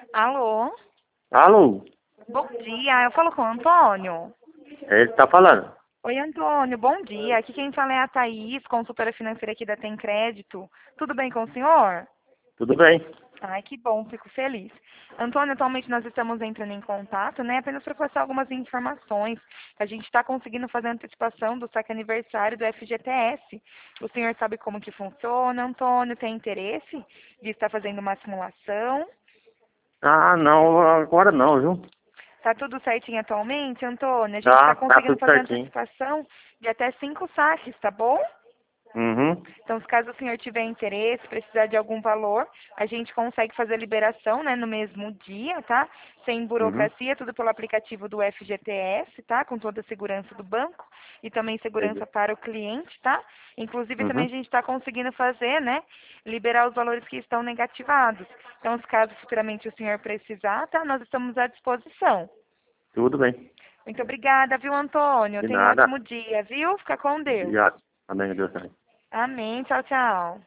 Alô? Alô? Bom dia, eu falo com o Antônio. Ele tá falando. Oi, Antônio, bom dia. Aqui quem fala é a Thaís, consultora financeira aqui da Tem Crédito. Tudo bem com o senhor? Tudo bem? Ai, que bom, fico feliz. Antônio, atualmente nós estamos entrando em contato, né, apenas para passar algumas informações. A gente está conseguindo fazer a antecipação do saque aniversário do FGTS. O senhor sabe como que funciona, Antônio? Tem interesse de estar fazendo uma simulação? Ah, não, agora não, viu? Tá tudo certinho atualmente, Antônio? A gente está Tá conseguindo tudo fazer certinho. antecipação de até 5 saques, tá bom? Uhum, Então, se caso o senhor tiver interesse, precisar de algum valor, a gente consegue fazer a liberação, né, no mesmo dia, tá? Sem uhum, burocracia, tudo pelo aplicativo do FGTS, tá? Com toda a segurança do banco e também segurança entendi. para o cliente, tá? Inclusive, também a Uhum, gente está conseguindo fazer, né, liberar os valores que estão negativados. Então, se caso futuramente o senhor precisar, tá? Nós estamos à disposição. tudo bem. Muito obrigada, viu, Antônio? De Tenha um nada. ótimo dia, viu? Fica com Deus. Obrigado. Amém, Deus também. Amém. Tchau, tchau.